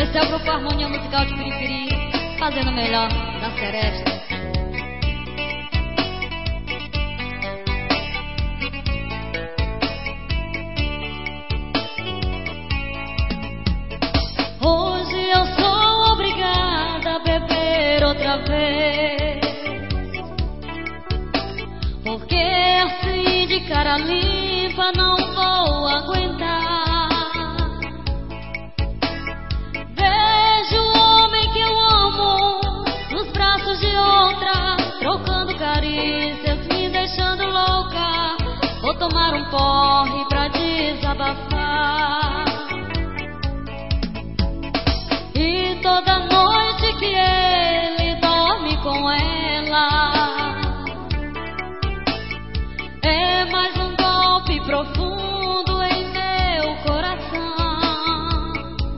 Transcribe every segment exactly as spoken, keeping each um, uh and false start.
Esse é o grupo Harmonia Musical de Piripiri, fazendo o melhor da seresta. Hoje eu sou obrigada a beber outra vez, porque assim de cara limpa não vou aguentar. Vejo o homem que eu amo nos braços de outra, trocando carícias, me deixando louca. Vou tomar um porre pra desabafar. E toda noite que ele dorme com ela, é mais um golpe profundo em meu coração.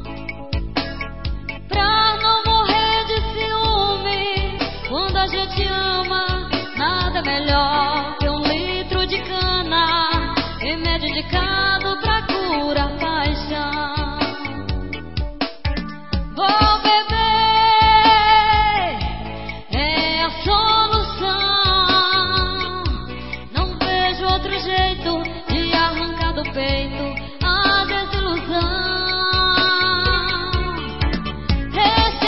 Pra não morrer de ciúme, quando a gente ama, nada melhor que um litro de cana, remédio indicado pra curar paixão. Vou beber, é a solução. Não vejo outro jeito de arrancar do peito a desilusão. Esse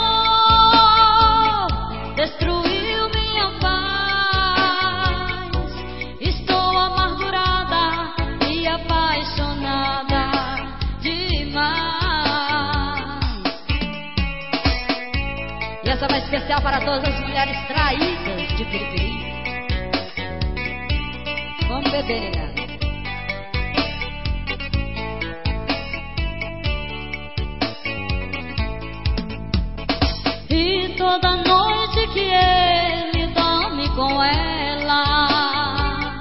amor destruiu minha paz. Estou amargurada e apaixonada demais. E essa vai especial para todas as mulheres traídas de Piripiri. Vamos beber, nega. E toda noite que ele dorme com ela,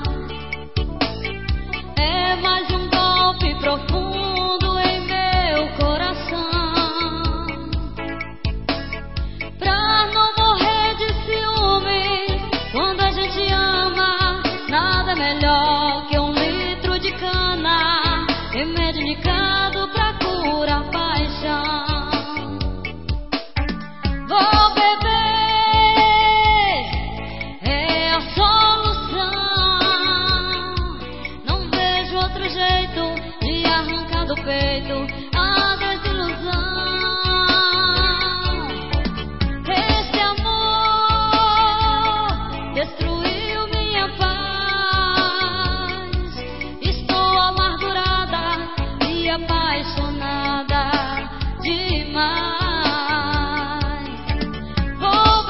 é mais um golpe profundo em meu coração. Pra não morrer de ciúme, quando a gente ama, nada melhor que um litro de cana, remédio indicado pra curar paixão. Vou beber, é a solução. Não vejo outro jeito de arrancar do peito a desilusão. Esse amor destruiu minha paz. Estou amargurada e apaixonada demais. Vou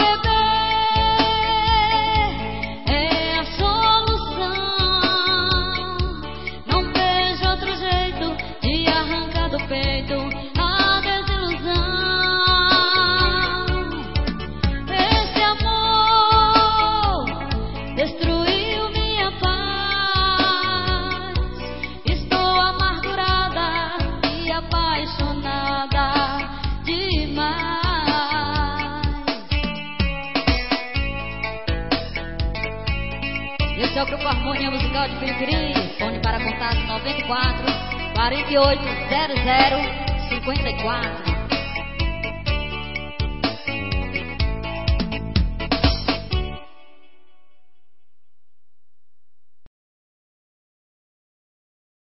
beber, é a solução. Não vejo outro jeito de arrancar do peito a desilusão. Esse amor destruiu minha paz. Estou amargurada e apaixonada demais. Esse é o grupo Harmonia Musical de Piripiri. Fone para contato noventa e quatro, quarenta e oito, zero zero, cinquenta e quatro.